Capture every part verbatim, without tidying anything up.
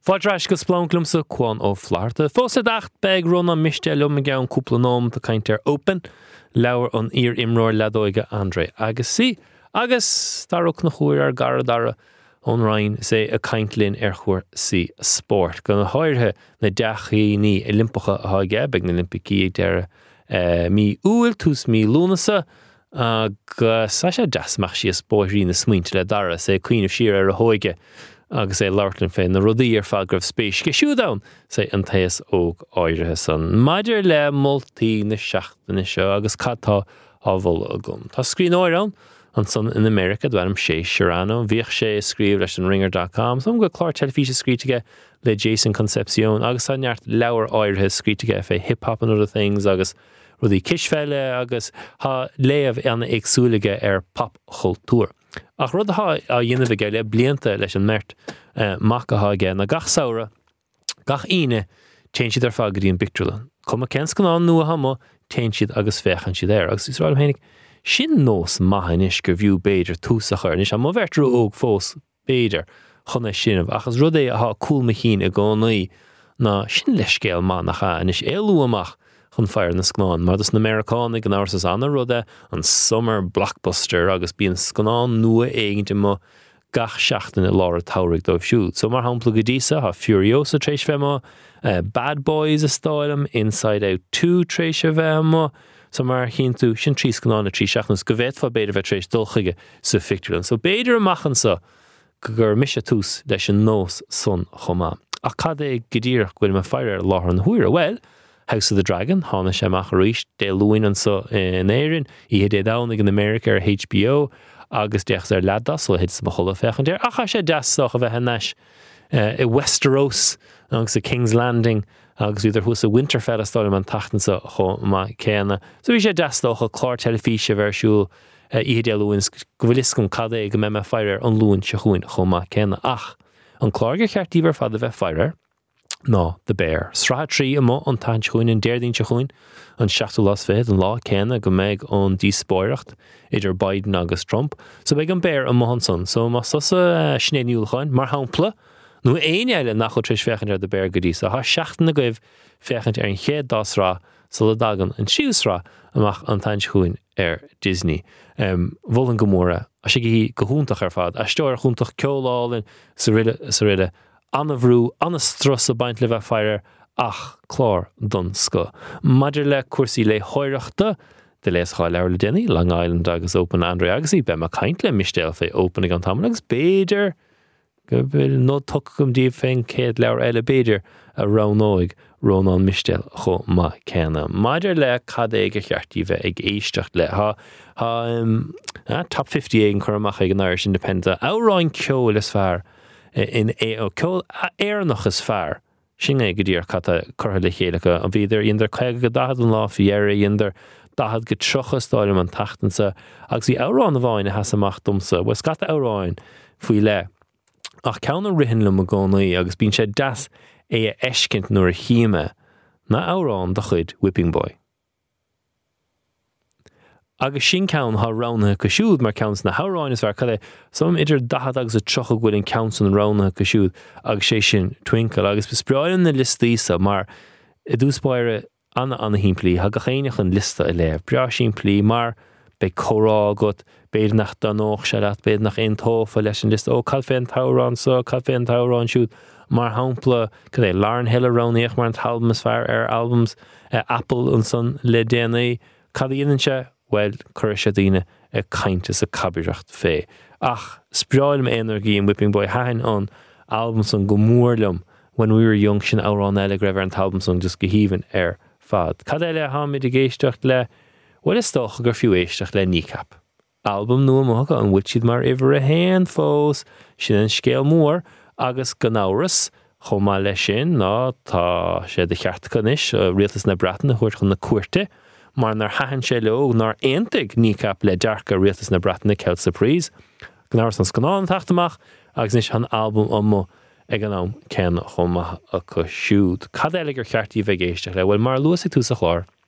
Fádrais go splánglumsa cuan ó Florida. Fósa dacht beg runa mistel um me gaun cúpla nom de kainter open. Lawer an ir imroir ledóige Andre agus si. Agus starok na chuir ar garadara on Ryan sé a kaintlin er chuir si sport. Gan háirthe na deachí ní Olympicha a gebeg na Olympiki der uh, mi úil tús mi lúnasa agus sa sé dasmach si a spóirí na smuint le dara sé Queen of Sheer ar a hóige agus é Lartlin féin na rudaí ar fád gribh spéis ge siúdáin sé an taas óg áirithe san. Maidir le moltí na seachtainna seo agus cattá ábhol a gom. Tá scrín óirán an son in America dweim sé Sharano, bhíoh sé scríb leis an ringer dot com, so am go clár telefíse scrítige le Jason Concepcion agus an neart leabhar áirithe scrítige fé hip-hop and other things agus rudí kisfelle agus ha léamh an éagsúlaige ar pop cultúr. Ach rud ha a dhéanamh ge le blianta leis an mert uh, macatha ge na gach saora, gach ine tein siad ar fágadí an bictrúlan. Cuma cens gan an nua hama tein siad agus fechan siad ar. Agus is ráil hénig sin nós maithainis gur bhiú béidir túsach ar. Nis am má vertrú óg fós béidir chuna sinmh. Achas rud é a ha cúl me hín a gánaí na sin leiscéal má nacha anis éalú amach chun fear na scnáin. Mar dus na Americanig an áras anna ruda an summer blockbuster agus bíon scnáin nua éigeinte mo gach seachtain i lára taurig dóibh siúd. So mar hampla go dísa ha Furiosa tréis fema, uh, Bad Boys a stáilm, Inside Out two tréis a fema, so mar hín tú sin trí scnáin a trí seachnas go bhéit fa beidir bheith tréis dulchaige sa fictúlan. So beidir amachan sa gur mise tús leis an nós son chomá. A cad é godíirech gwyil me feir ar láthar an huair. Well, House of the Dragon, hána sé amach a ríist, dé luin an so in éirin, ihe dé dánig in America ar H B O, agus deach ar ladas, so hit sa chola fechan déir. Acha sé dasach a bheit haneis uh, i Westeros, agus a King's Landing, agus idir hús a Winterfell a stálim an tachtan sa cho ma céna. So hi sé dasach a clár telefíse versúl, uh, ihe dé luin, gwyliscum cadé go me me feir an luin se chuin cho ma céna. Ach, an clár ge cheartíver fad a bheith feir No, the bear. Sra trí amo an taint chuin in deirdín se chuin an seachtú las féad an lá céna go méid an díspóireacht idir Biden agus Trump. So beag an bear amo han son. So mas sosa uh, snéniúil chuin, mar hampla, nu éine eile nach chu tris fechant ar the bear godí. So ha seachtain na goibh fechant ar an chéad das rá so le dagan an siús rá amach an taint chuin ar Disney. Um, Bhol an gomóra, a sé hí go húntach ar fad, a steir húntach ceolálinn sa ride, sa ride, Anna bhrú, anna stras a baint le bheith feir ach chlár don sco. Maidir le cuasaí le hóireachta de leis chá leir le déine, Long Island agus Open Andre agasí, be ma caint le mistéal fé Open ag an tam, agus béidir go bhfuil nó tucham díobh féin céad leir eile béidir a ránóig rónán mistéal cho ma céna. Maidir le cad é go cheartí bheith ag éisteacht le. Ha, ha um, uh, top fifty é an chuirmach ag an Irish Independent. Áráin ceol is fearr in é ó ceol éarnach is fearr. Sin é go dtíor chatta curtha le chéalacha an bhíidir iondar chuige go dahad an lá fiéire iondar dahad go trochas stáilm an tachtansa agus í árán a bháin a has amach dumsa was scata árán faoi le. Ach ceann an rihin le mo gánaí agus bíonn sé das é a eiscint nuair a chiime na árán do chuid Whipping Boy. Agus sin ceann ha ránathe go siúd mar ceanns na háráin is bhar cad é som idir dahad agus a trocha bhfuil an ceanns an ránathe go siúd agus sé sin twinkle agus bespráin na listísa mar i dúspáire anna anna himplí ha go chéinech an lista i léh bra sin plí mar be chorá got béad nach danóch se leat béad nach ein tófa leis an lista ó cad féin tárán so cad féin tárán siúd mar hampla cad é Lauren Hill aráníoch mar an talbum is fearr ar albums uh, Apple an son le D N A cad íanaan se well, chuir sé daoine a cainte sa cabíireacht fé. Ach, spráilm énergí an Whipping Boy hain an album son go mórlam when we were young sin árán eile greibh an album son just go híomhann ar fad. Cad eile háid a géisteacht le, well is stocha gur fiú éisteach le Kneecap. Album nua mocha an bhuiid siad mar iver a héan fós sin an scéal mór agus gnáras chomá lei sin ná tá sé de cheartcanis rialtas na Breataine chuir chun na cuairte mar nar hahan sé le nar éintig Kneecap le dearca rialtas na Breataine ceilt surprise. Gnáras an scanán tachtamach agus nis an album ammo ag an am cen chomá a go siúd. Cad eile gur cheartí bheith géisteach le, well mar luas tú sa chlár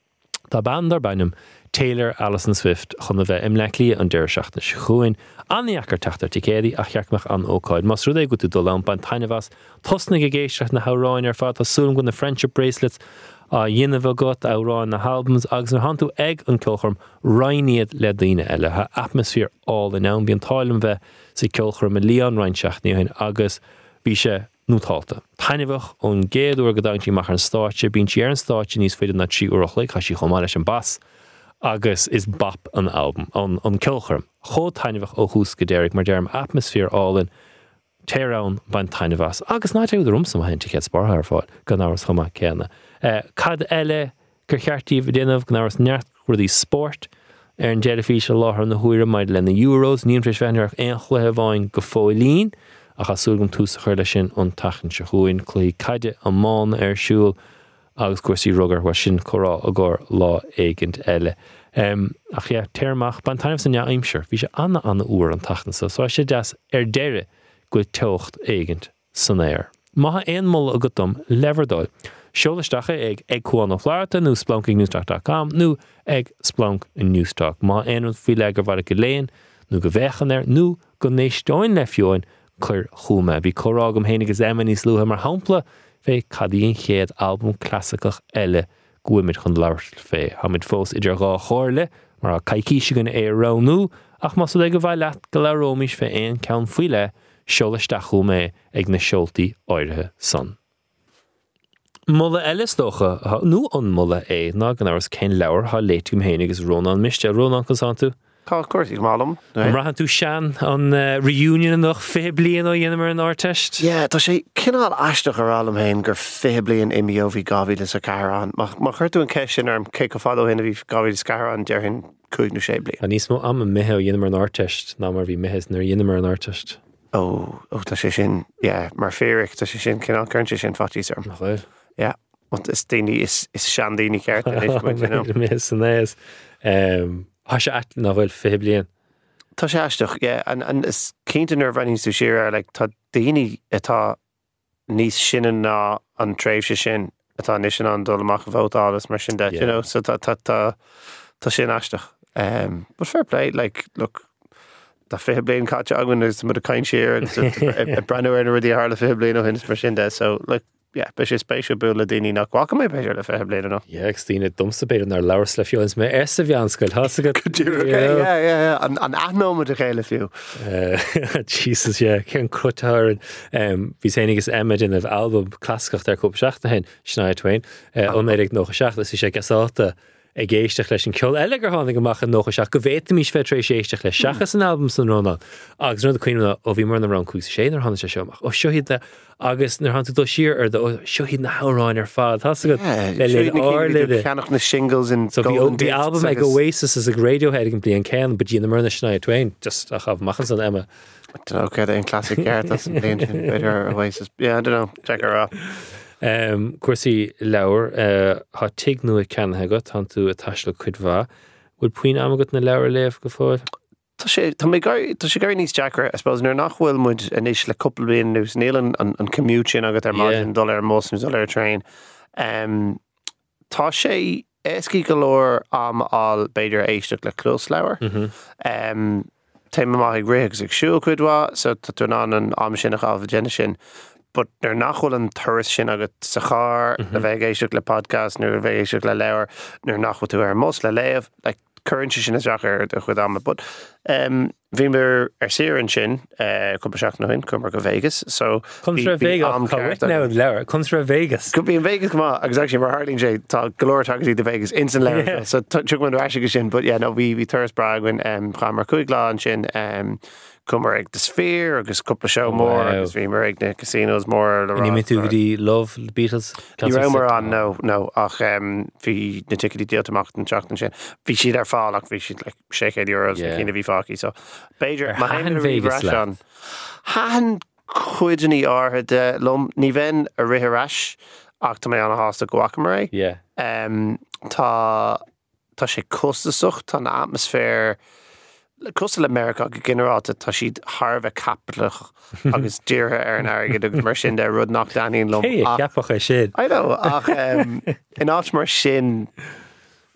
Tá bandar bannam Taylor Allison Swift chun a bheith imleclí an deir seachna chuin aníachar teachtar ticédi a cheachmach an ócáid. Mas rud é go tú dul an ban tainehas tosna go géisteach na háráin ar fad tásúm go na friendship bracelets a dhéanamh got áráin na albums agus na hanú ag an ceolchorm rainíad le daine eile ha atmosphere all in an bhíon táilm bheith sa ceolchorm a líon reinseachní hain agus bhí sé nútáilta. Tainehah ón géadú go dangtí mach an stáitse bín si ar an stáitse níos féidir na trí uachla cha sí chomá leis an bas agus is bap an album an an ceolchorm. Chó tainehah ó hús go déirigh mar dearm atmosphere all in teirán ban tainehas agus ná teú rumsa a hen ticé spar ar fáil gan áras chuma céanna. Cad eile gur chearttíh déanamh gan áras neart rudí sport ar an déirefí se láthar na huaire maid le na Euros, níon fris bheanarach ein chluthe bháin go fóilín a chasúlgum tús chuir lei sin an tachan se chuin clí caide an mán ar siúl agus cuasí rugar wa sin chorá a ggur lá éigent eile. Um, ach ja, teirmach ban tainmh san ja aimseir, bhí sé anna anna úr an tachan sa, so sé deas ar deire go teocht éigent san éir. Maithe éon moll a gotum leverdáil. Seolaisteacha ag ag Cuan ó Phláirte nó splunking newstalk dot com nó ag splunk in Newstalk. Má éon fi le gur bhar go léin nó go bhechan ar nó go néisteáin le fiúin chur chuúma. Bhí chorágam hénig is éman níos luúthe mar hampla fé cadíon chéad album clasicach eile guimid chun labhart fé. Hamid fós idir gá chóirle mar a caiicíise gan é ránú ach mas le go bhaid leat go le rómis fé éon ceann fuile seolaisteachú mé ag na seoltaí áirithe san. Mulla eile stocha nó an mulla é ná gan áras cén leabhar há léitúm hénig is Rónan miste Rónan cosán tú? Tá cuairtí málam. An rahan tú sean an uh, reunion nach fé blian ó dhéanamar an áirteist? Yeah, tá sé cinál aisteach ar allam héin gur fé blian imíohí gáhí le sa carán. Má chuirtú an ceisisin arm cé go fadó héna bhí gáhí le carán dear hin cúig nó sé blian. A níos mó am an mithe ó dhéanamar an áirteist ná mar bhí mitheas nar dhéanamar an áirteist. Ó, ó tá sé sin, yeah, mar féric tá sé sin cinál chuirte sin fatís arm. Nach bhfuil? Yeah. Want is daoine is is sean daoine ceart you know. Miss an éis. Um, Tá sé at na bhfuil fé blian. Tá sé aisteach, yeah, and and is cínta nar bhainní sú siar like tá daoine atá níos sinan ná an tréimh sé sin atá níos sin an dul amach bhótálas mar sin de, you know, so tá tá tá tá sin aisteach. Um, but fair play, like look, tá fé blian caite agan is mu a cain siar and a brand new rudí a hála fé blian ó hin mar sin de, so like yeah, but she's spatial build daoine nach ghacha mé beidir le fé blian nó. Yeah, ag tíine dumsa beidir nar leabhar le fiúins mé ar sa bheanscoil has go yeah, yeah, yeah, an an ahnóid a chéile fiú. Jesus, yeah, cén cruthar um bhí sénigus imid in an album clasicach ar cúpa seachta hen Shania Twain ón éidir nócha seachta is sé gasáta ag géisteach leis an ceol eile gur tháinig amach an nócha seach go bhéta mís fé trééis séisteach leis seachas an album san Rónan agus rud a cuiine ó bhí mar na ran cús sé nar hána sé seoach ó seohiad agus nar hanú dó siar ar ó seohiad na háráin ar fád has go le le áirlide ceannach na shingles in so bhí album ag Oasis is ag Radiohead ag an blion cean but dí na mar na Shania Twain just a chah machchan san Emma. I don't know, okay, in classic art that's an blion better Oasis. Yeah, I don't know, check her out. Um, cuasaí leabhar uh, há tig nua ceannathe go tá tú a taisle chuid bhá bhfuil puoin amagat na leabhar léamh go fáil? Tá sé tá mé tá sé gaiir níos deachar I suppose nar nach bhfuil muid inis le couple blion nús níl an an commute sin agat ar maidin dul ar mós nó dul ar train. Um, tá sé écí go leor am áil beidir éisteach le clós leabhar. Um, Táim amach ag réag ag siúil chuid bhá so tá tú ná an am sin a gáh déine sin. But nar nachhfuil an thuras sin agat sa chár na bheith éisteach le podcast nó bheith éisteach le leabhar nar nachhfuil tú ar mós le léamh like current sin is deachar a chud ama. But um, bhí mar ar siar an sin cúpa seach nó hin cumar go Vegas so Comes fra Vegas chomhacht now leabhar comes fra Vegas could be in Vegas come on agus actually mar Harling J tá galore tagatí de Vegas instant leabhar so tuach man ra sin but yeah no bhí bhí thuras brag when um chamar chuig lá an sin um cumar ag the Sphere agus cúpla show mór agus bhí mar ag na casinos mór le rá. Ní tú go Love the Beatles? Ní ra mar an no no ach um bhí na ticketí díaltamach an teachtain sin bhí siad ar fáil ach bhí siad like six euros na cína bhí fáci so Beidir ma hain Vegas an han chuidirní áthe de lom ní bhain a rithe ach tá mé an hásta go Wacamare. Yeah. Um tá tá sé costasach tá na atmosfér Coastal America go generalta tá siad Harbh capitalach agus díirthe ar an airgid agus mar sin de rud nach daíon lom. Hey, ceapach é sin. I know ach um, in áit mar sin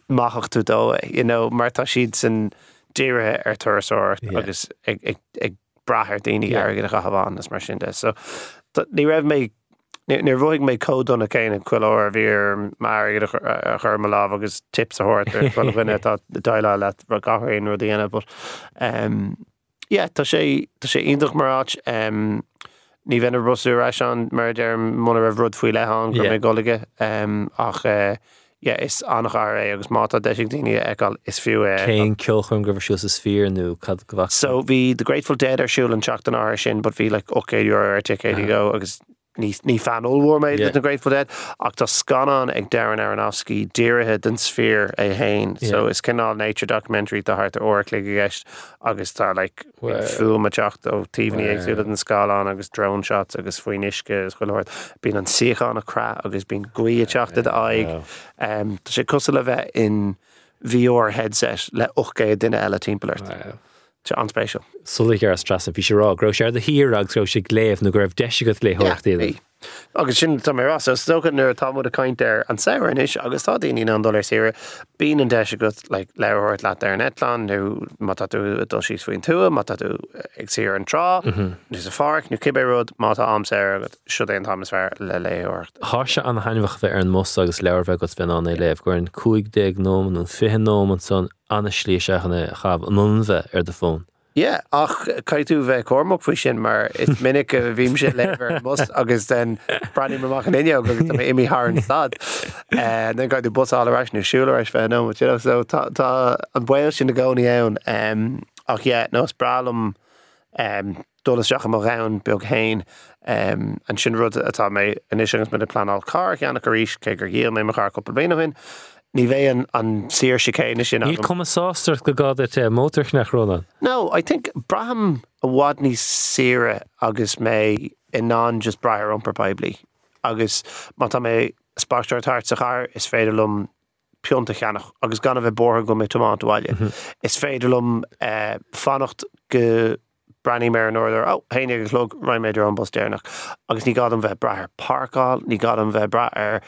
machach tú dó, you know, mar tá siad san díire ar tuairseoir agus ag, ag, ag brathir daoine airgid a chahabhán as mar sin de. So ní raibh mé ní bhfuig mé códonna céine cuileir bhíar mar a chur me láh agus tips a thuirt ar chuil bhuine tá daile le ra gahraíon ru dhéana, but um, yeah, tá sé tá sé ionach marráit um, ní bhenar brosú reis an mar d muna raibh rud faoi leán gur mé golige um, ach uh, yeah, is annach ar é agus mátá deisiag daoine eáil is fiú é. Céin ceolchún go bhar siúil sa sfír nó cad go bhach. So bhí The Grateful Dead ar siúil an teach an áir sin, but bhí like okay euro ar ticket go agus ní ní fan óhór méid yeah. The Grateful Dead ach tá scanán ag Darren Aronofsky díirithe den sfír é hain, yeah. So is cinál nature documentary tá hart or clig gist agus tá like well, full mateach ó tíbhní well. Agsúla den scáán agus drone shots agus faoin isce agus chuilhairt bín an siachán a crá agus bín guí teachta de aig um, tá sé cosú le bheith in V R headset le ochgéad duine eile timppelairt. Wow. Anspéisial. Sulig ar stras a bhí sé rá, gró sé ar de hír agus gró sé léamh nó go raibh deisigat le thuachtaí. Agus sin tá mé rá, so stocha nuair támú a caint ar an saoir inis agus tá daoine an dólar siire bín an deisigat le leabhairt leat ar an Etlan nó má tá tú dul síos faoin túa, má tá tú ag siar an trá, nus a farc, nó cibé rud, má tá am saoir agus siúd éon támas fear le léabhairt. Thá se an hainmhach bheith ar an mos agus leabhar go bheith an é léamh gur an cúig déag nóman an fiche nóman son anna slí seachna chab an unbheith ar de fón. Yeah, ach caiitú bheith cormach faoi sin mar is minic a bhím sé leibhar mus agus den braní mar mach an inne agus tá imi thar an stad. Uh, then caiitú butáil aráis nó siúla aráis bheith nó, you know, so tá, tá an bhail sin na gcónaí ann. Um, ach yeah, nó sprálam um, dólas seach am rán beag hain um, an sin rud atá mé inis agus me de planáil car cheannach a ríis cé gur gíal mé mar car couple bliana hin. Ní bheith an, an sir sicéine sin. Ní cum sástart go gad it mótarch nach róna? No, I think braham a wad ní sire agus mé in non just brair umper paibli. Agus má tá mé spáistart hart sa char is féidirlum pionta cheannach agus gan a bheith bortha go mé tomát bhaile. Mm-hmm. Is féidirlum uh, fannacht go Branny Mare Norther, oh, héine agus log raim méidir an bus déirnach. Agus ní gad an bheith brair parkáil, ní gad an bheith brair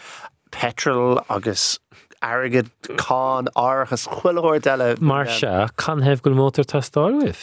petrol agus arrogant con áchas chuilhóir deile. Mar se, can hebh go mótar tá stáil with?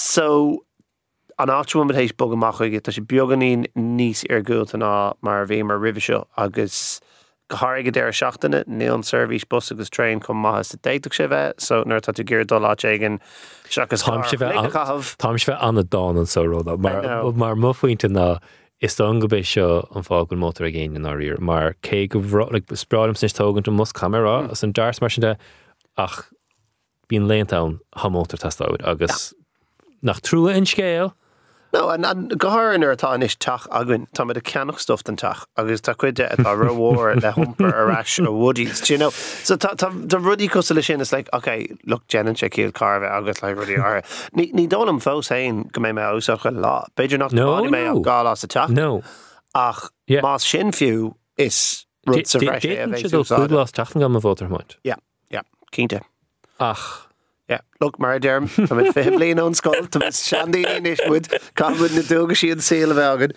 So, an áitú mit hééis bog amach chuige, tá sé beaganí níos ar gúilta ná mar bhí mar ribh seo agus go háige déir seachtainna, níl an service bus agus train chum maithas de déiteach sé bheith, so nuair tá tú gur dul áit éigen seachas Tám sé bheith anna dáin an so róda, mar mar mo faointe ná is tá angabé seo an fáil mótar a ggéine á ríir, mar cé go bhráig spráidm sin tógann tú mus camera as an dars mar sin de ach bíon léontán ha mótar testáid agus nach trúa in scéal. No, and, and gohair ar atá inis teach agan, tá mé de ceannach stuff den teach, agus tá cuide atá rohór le humpar arás ó woodies, you know. So tá rudí cos le sin is like, okay, look, Jenan sé cíal carve agus le rudí ar. Ní ní dónam fós hain go mé mé úsach a lá. Beidir nach no, mé no. gá lá sa teach. No. Ach, yeah. más sin fiú is rud sa fresh é a bheith úsáid. Déan siad ó cúdlás teachtan gam a bhótar muid. Yeah, yeah, cínte. Ach. Yeah, look, mar derm, tá mit fé blian ón scoil, tá mit seandaí inis muid, cábud na dúga siad síl a bheagad.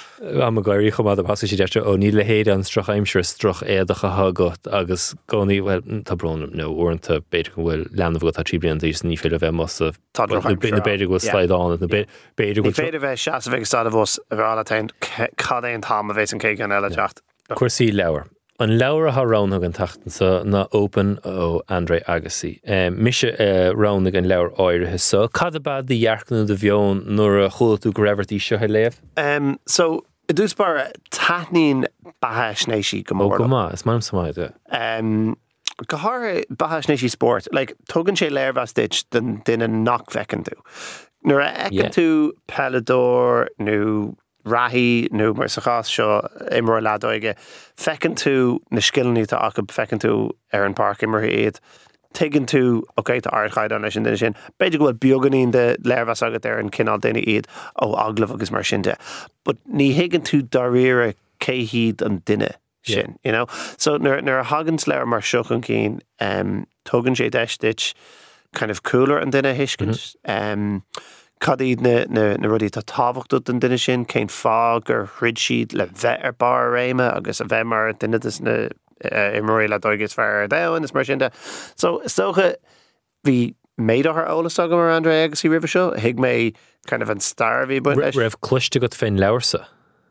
Am a gaiirí chumad a pasú si deiste ó ní le héad an struch aimsir struch éadacha hagat agus gcónaí, well, tá brón nó orintanta beidir go bhfuil leanamh go tá trí blian dís ní féile bheith mas a na beidir go slaid an na beidir go... Ní féidir bheith seas a bheith stad a bhos a bheith alatain cad éon tám a bheith an céig an eile teacht. Cuirsaí leabhar. An leabhar a ránach an tachtansa na open ó Andre Agassi. Um, Mise uh, ránach an leabhar áirithe so. Cad a bad de dhearcnú de bheon nuair a chula tú go raibhartí seo léamh? Um, so, i dús bar taithnín bathe snéisí go mór. Ó go má, is mám samáide. Um, go háir bathe snéisí sport, like, tugann sé léirbhas dit den duine nach fecinn tú. Nuair a ecinn tú Pelador nó rahi nó mar sa chás seo imar ladóige fecinn tú na skillní tá ach fecinn tú ar an park imar iad tegann tú ok tá airchaid an sin sin beidir go bhfuil beaganín de léirhas agat ar an cinál daine iad ó aglah agus mar sin de but ní higann tú daríire céhíd an duine sin, you know, so nuair nuair hagans leir mar seach an cín um, tugann sé deisteit kind of cooler an duine hiiscint um, Cadíd na, na, na rudí tá tábhachtú den duine sin cén fá gur chrid siad le bheith ar bar réime agus a bheith mar duine is na i marí le dóigus fear dain is mar sin de. So stocha bhí méad ar ólas agam mar André agus í rih seo, hiag mé kind of an star bhí buin leis. Raibh cluiste go féin leabharsa.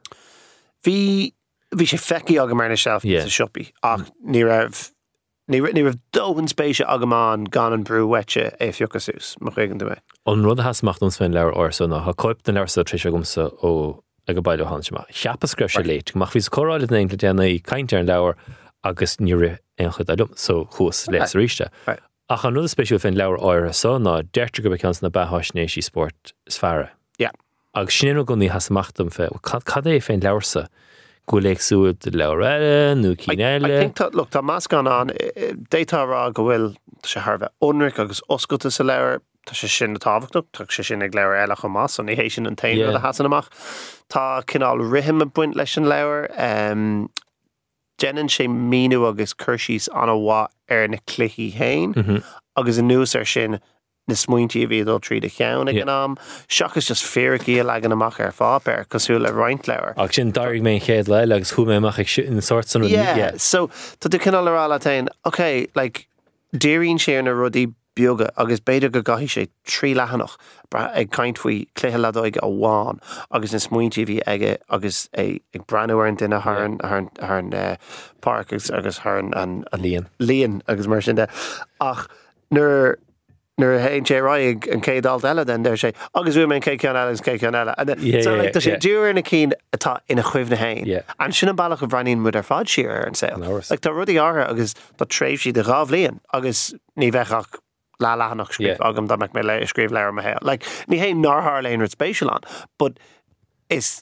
Bhí bhí sé feici agam mar na sealf sa siopi, ach ní raibh ní raibh dóhan spéise agamán gan an brú wete é fiocasús, mo chuigean du mé. An rud a hasach dún féin leabhar orsa ná, ha coip den leabharsa tríise gomsa ó ag go bailú hansma. Cheappas greibh sé léit, mach bhís choráile na England déanana í caiinte an leabhar agus ní rith an chud adum, so chús leis ríiste. Ach an rud a spéisiú féin leabhar áire sa ná deirte go becans na bathhaisnéisí sport sfára. Yeah. Agus sin go ní hasamachtam fé, cad é féin leabharsa? Go léag súd leabhar eile, nó cín eile? I think that, look, tá más gan an, déitá rá go bhfuil sé tharbheith unric agus oscailte sa leabhar, tá sé sin na tábhachtach, tá sé sin ag leabhar eile go más, an ní hééis sin an tain a hasan amach. Tá cinál rithim a buint leis an leabhar, um, Jennen sé míú agus chuirsís an bhá ar na cluichí hain, mm-hmm. agus an nús ar sin na smuintí a bhíad ó tríd a cheann ag an am. Seach is just féraí a legan amach ar fápéir, cosú le roint leabhar. Ach sin dairg mé chéad le, agus chu mé amach ag in sort san... Yeah, yeah. So, tá tú cinál ará le tain, okay, like, déiríonn sé ar na rudí bioga, agus beidir go gaithí sé trí lehanach ag caint faoi cluiche le dóig a bháin, agus na smuintí bhí aige, agus ag breanúir an duine ar an park, agus ar an líon, líon, agus mar sin de. Ach, nuair nuair hain sé ráig an céadalt eile den der sé, agus bhfuil mé cé cean eile agus cé cean eile. So, like, tá sé dúir na cín atá ina chuimh na hain. An sin an bailach go bhraíonn mud ar fád siar ar an saoil. Like, tá rudí átha agus tá tréimh siad a rábh líon, agus ní bheithach lá lehanach scríb agam dá meach mé le scríb leir am héil. Like, ní hain nárthar léon rud spéisiúil an, but is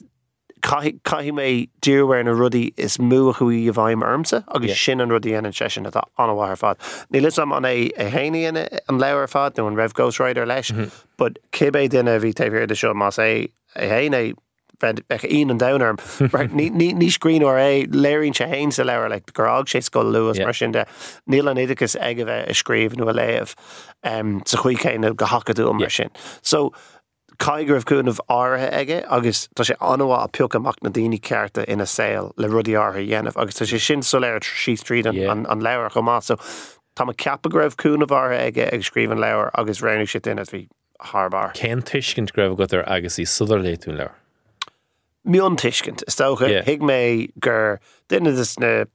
caithí mé dúrhar na rudí is mua chuí a bhaim armsa, agus sin an rudí an sesin atá anhha ar fad. Ní lis am an é a héine an leabhar fad, nó an raibh Ghost Rider leis, but cibé duine bhí taobhir de seo más é a héine becha íon an downarm. Ní scrín or é léiríonn sé hain sa leabhar, le grág sé scoil luas mar sin de níl an idicus ag a bheith a scríomh nó a léamh sa chuí céine go hacadú mar sin. So, caigur cún of áirithe aige, agus tá sé anhá a peoc amach na daoine cearta ina saoil le rudí áirithe dhéanamh, agus tá sé sin soléir sí tríd an leabhar go más. So tá a ceapa go raibh cún of áirithe aige ag scríomh an leabhar agus roinnig sé duine bhí tharbhar. Cén tuiscint go raibh go ar agus í suidir léitún leabhar? Mion tuiscint. Is tócha hiag mé gur duine is na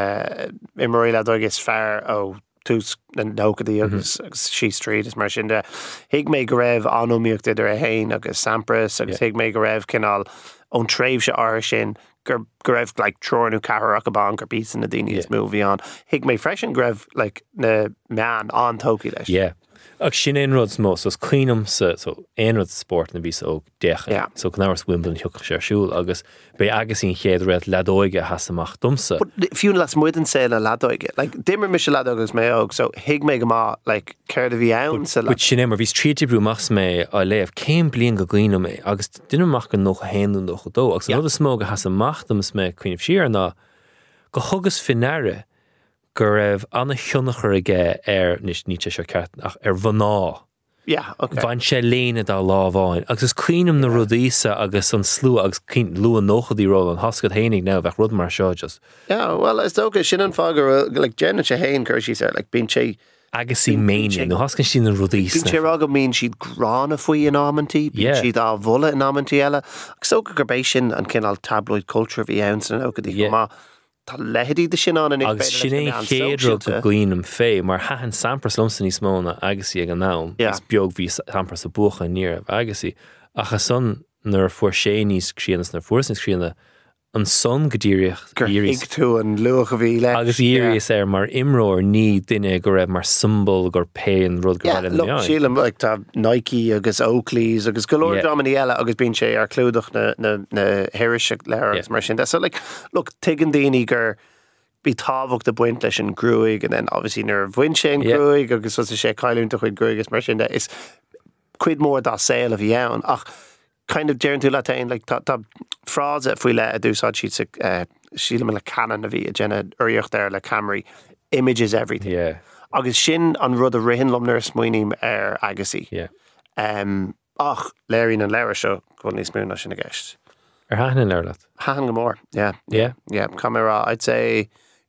i marí le dóigus fearr ó tús na nócadaí agus sí tríd is mar sin de. Hiag mé go raibh anóíocht idir a hain agus sampras, agus hiag mé go raibh cinál ón tréimh se áir sin gur raibh like trórnú carach a ban gur bísan na daoine is mú bhí an. Hiag mé freisin go raibh like na meán an tócaí leis. Yeah. Ach sin ein rud mó, so cuiinm sa so ein rud sport na bhís ó decha. Yeah. So gnáras Wimbledon thucha sé siúil agus be agus ín chéad réad ledóige hasamach dumsa. But fiún las muid an saoil a ledóige. Like dimmer mis ledógus mé og, so hiag mé go má like ceir a bhí ann sa But sin mar bhís tríte brú machs mé a léamh céim blion go gcuine mé agus duine mach go noch a héanú do go dó. Agus rud a smó go hasamach dums mé cuiineh siar ná go thugus finnéire go raibh anna thionnachar aige ar níos níte seo ceart ach ar bhaná. Yeah, okay. Bhain sé léine dá lábháin. Agus is cuiinem na rudísa agus an slú agus cín lú an nóchadí ról an hascad hénig ná bheith rud mar seo just. Yeah, well, is tócha sin an fágur like Jenna sé hain chuir sí sé like bín sé agus í méine nó hascan sin an rudísa. Bín sé rága mín siad grána faoi an ámantí, bín siad á bhula an ámantí eile. Agus tócha gur béis sin an cinál tabloid culture bhí ann san nóchadí go má tá leheadí de sin an an agus sin é chéadrú go gcuoinm fé, mar hahan sampras lomsa níos móna agasí ag an nám, is beag bhí sampras a bucha níor agasí. Acha son nar fuair sé níos críanas nar fuair níos críana an son go ddíireach gur hiig tú an luach a bhí leis. Agus íris ar mar imróir ní duine go raibh mar symbol gur péin rud go bhile na sílam like tá Nike agus Oakleys agus golóir dámaní eile agus bín sé ar clúdach na na heirise leir agus mar sin. So like, look, tuigeann daoine gur bí tábhacht de buint leis an grúig, and then obviously nuair bhain sé an grúig agus was sé caiilúnta chuid grúig agus mar sin de is cuid mór dá saoil a bhí ann. Ach kind of dearan tú le tain, like tá tá frád a bhfuil le a dúsáid siad uh, sílam le canan a bhí a déine uíocht there le Camry, image is everything. Yeah. Agus sin an rud a rihin lomnar smuoinim ar agasí. Yeah. Um, ach, léirín an leir seo go níos mú na sin a gceist. Ar hahan an leir leat? Hahan go mór, yeah. Yeah? Yeah, camera, I'd say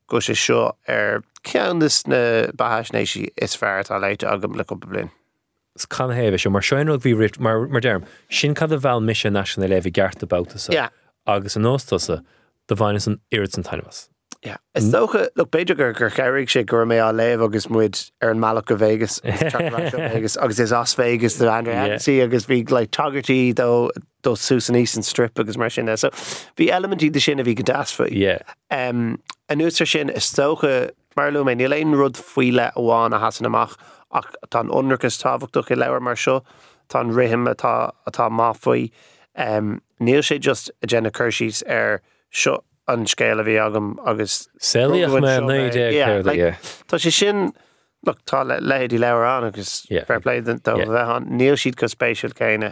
go sé seo ar ceannas na bahasnéisi is fearr tá leite agam le cúpla bliain. Can héh se mar seinú bhí rit mar mar derm sin cad a bhil mis national le bhí gart abouta Yeah. agus an nóstasa do bhaine an irid an tainmas. Yeah. Is dócha look beidir gur gur cheirigh sé gur mé á léh agus muid ar an Malaga Vegas Vegas agus is Las Vegas the Andre Agassi agus bhí like Tuggerty dó dó Susan Easton strip agus mar sin so bhí elementí de sin a bhí godasfa. Yeah. Um an úsar sin is dócha mar lu mé níl éon rud fuiile amháin a hasan amach ach tá onrachas táhachtach i leabhar mar seo tá rihim atá atá má faoi um níl sé just a Jenna Kershis ar seo an scéal a bhí agam agus Céalaíoch me naide yeah tá sé sin look tá lehéadí leabhar an agus fair play dó bheith níl siad go spéisiúil céine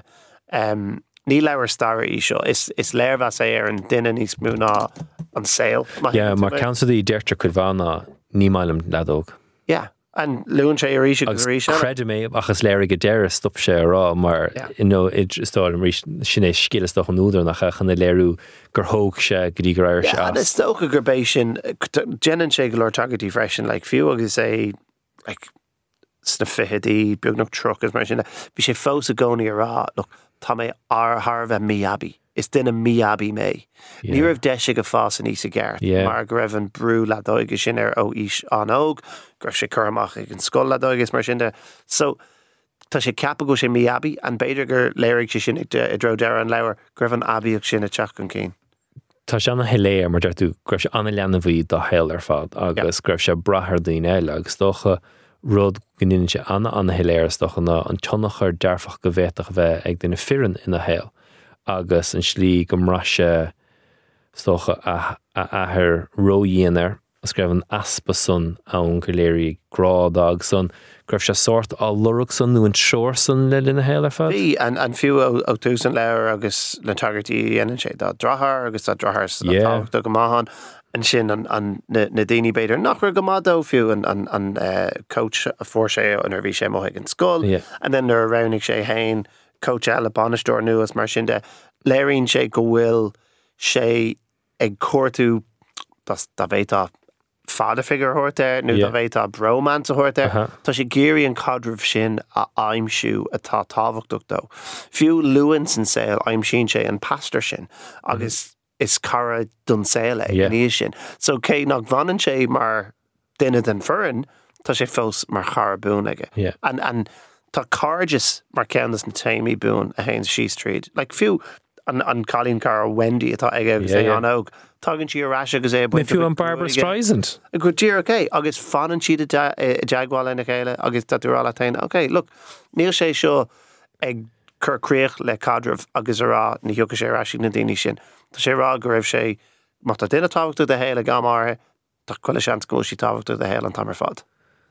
um ní leabhar star í seo is is léirhas é ar an duine níos mú ná an saoil. Yeah, mar cansaí deirte chud bhana ní mailim ledóg. Yeah. And luan sé ar ríise agus creide mé achas léir go deire stop sé rá mar you know id stáil rí sinné skillach an úidir nach chana léirú gur thóg sé go dtí gur air se. And is tócha gur bééis sin jean sé go leir tagatí freisin like fiú agus é like sna fihidí beagnach truck as mar sin bhí sé fós a gcónaí rá look tá mé ar Tharbheith miabi. Is duine miabi mé. Ní raibh deise go fás an níos a gceart. Mar go raibh an brú ledóige sin ar ó ís an óg, gur sé churamach ag an scoil ledóigus mar sin de. So tá sé ceapa go sé miabi an beidir gur léirigh sé sin i dro deire an leabhar gur raibh an abiíoch sin a teach an cín. Tá sé anna heléir mar deirtú gur sé anna leanana bhí do héil ar fad agus gur sé brathir daoine eile agus dócha rud gníonn sé anna anna heléir stocha ná an tionachar dearfach go bhéach bheith ag duine firin ina héil. Agus an slí go mraise stocha a ahar roíonar a screibh an aspa sun ann go léirí grádag sun greibh sé sort á lurug sun nó an seoir sun le lina héile fa? Bhí an an fiú ó túsan leir agus le tagartí anan sé dá drathar agus tá drathar do go maithan an sin an an na daoine beidir nach ra go mádó fiú an an an coach a fuór sé an ar bhí sé moigh an scoil and then ar rounnig sé hain coach eile banisteoir nuas mar sin de léiríonn sé go bhfuil sé ag cuairtú tá bhétá fada figure thuirteir nó tá bhétá bromance a thuirteir tá sé géirí an cadrih sin a aimimsú atá tábhachtach dó. Fiú luúin san saoil aimimsíonn sé an pastor sin agus is cara don saoil é níos sin. So cé nach bhanan sé mar duine den furin tá sé fós mar chara bún aige. An an tá cargus mar ceannas na taimí bún a hain síos tríd. Like fiú an an Colleen Carr Wendy atá ag agus é an óg. Tágann si arás agus é buinte. Fiú an Barbara Streisand. A go dtír okay, agus fanan siad a jaagháil ina chéile agus tatúrála tain. Okay, look, níl sé seo ag curcréoch le cadrih agus ará ní hiúcha sé ráisiigh na daoine sin. Tá sé rá go raibh sé má tá duine táhachtú de héile gamarthe, tá chuile sean go sí táhachtú de héile an tamar fad.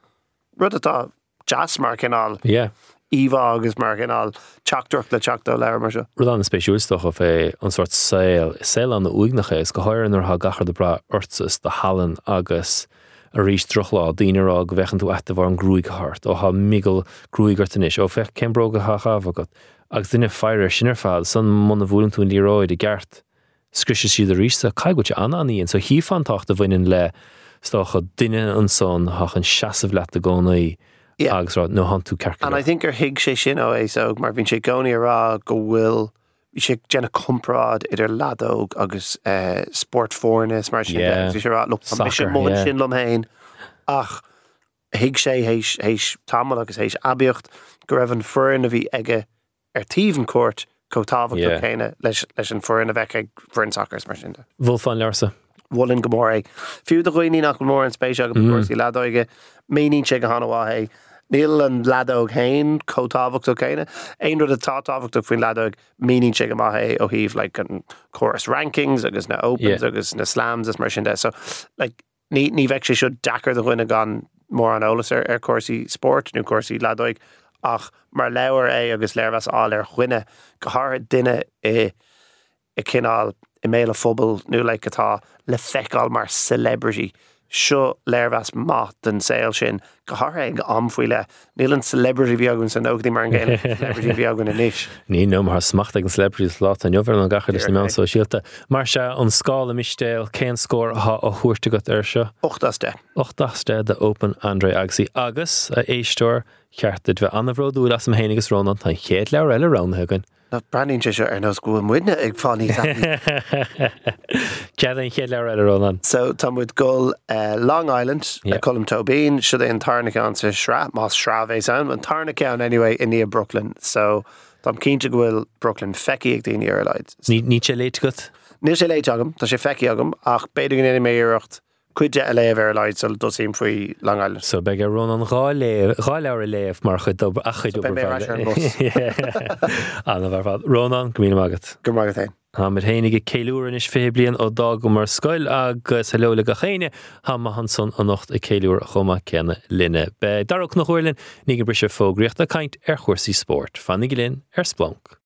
Rud atá jazz mar cinál. Yeah. Íomhá agus mar cinál teachtarach le teachtá leir mar seo. Rud an spéisiúlstoch of é an sort saoil, saoil an na uignacha is go háir ar ha gachar de bra ortsas de hallan agus a rís trochlá daoinerá go bhechan tú eita bhar an grúig hart ó ha migel grúigartanis ó fech cembróga ha chafagad agus duine feire sinar fad san mna bhúlan tú líróid i gceart scriise siad a rísta caiigúte anna aníon so hí fantacht a bhainin le stocha duine an son hach an seasamh leat a gcónaí agus rá nó han tú cerca. And I think ar hiig sé sin ó é so mar bhín sé gcónaí rá go bhfuil sé déanna comprád idir ladóg agus uh, sport fórnas mar sin yeah. sé rá look tá mis mó sin lom hain ach hiig sé héis héis tamil agus héis abíocht go raibh an furin a bhí aige ar tíomhan cuat có tábhacht chéine leis leis an furin a bheith ag furin sacars mar sin. Bhfuil fan learsa. Bhfuilinn go mór é. Fiú do chuoí nach go mór an spéise go cuasí ladóige méíonn sé go hanahá níl an ladóg hain có tábhacht chéine. Aon rud a tá tábhacht faoin ladóg méíonn sé go maithe ó híomh like an chorus rankings agus na opens yeah. agus na slams as mar sin de. So like ní ní bheith sé seo dachar do chuine gan mór an ólas ar ar cuasaí sport nó cuasaí ladóig ach mar leabhar é agus léirhas áil ar chuine go háir duine i i cinál i méle fphobal nó le atá le feicáil mar celebrity seo leirhas math den saoil sin go háir ag amfuile níl an celebrity bheagann san ógdaí mar an ggéile celebrity bheagann inis. Ní nó mar smacht ag an celebrities lá an jobhar an gachar is na meán sosiálta. Mar se an scála mistéil cén scór ha a thuairte go ar seo. Ochtaste. Ochtaste de Open Andre Agassi agus a éisteir cheartid bheith anna bhródú as am héanagus Rónan tá chéad leabhar eile ránthagainn. Na branding seo ar nás go muidne ag fánaí. Cead an chéad leabhar eile Rónan. So tá muid gol uh, Long Island, Yeah. yeah. Colm Tobin, should é an Tarnaán sa Shra, Mas Shra bhééis an, an Tarnaán anyway in níor Brooklyn. So tám cínte gohfuil Brooklyn feici ag daoine ar leid. Ní ní sé léit got. Níl sé léit agam, tá sé feici agam, ach beidir gan mé iirecht cuide a léamh ar leid, so dosím faoi Long Island. So be go Rónan gá léamh, gá leabhar léamh mar chud dob a chud be mé ráis ar an bus. Anna bhar fad. Rónan, go míle magat. Gur magat é. Ha mit héinige céúrin is fé blian ó dag go mar scoil agus heóla go chéine ha ma hanson an nocht a céúr chuma cenne linne. Be darach nach chuirlinn ní go brise fógricht a kaint ar chuirsí sport. Fannig linn ar splonk.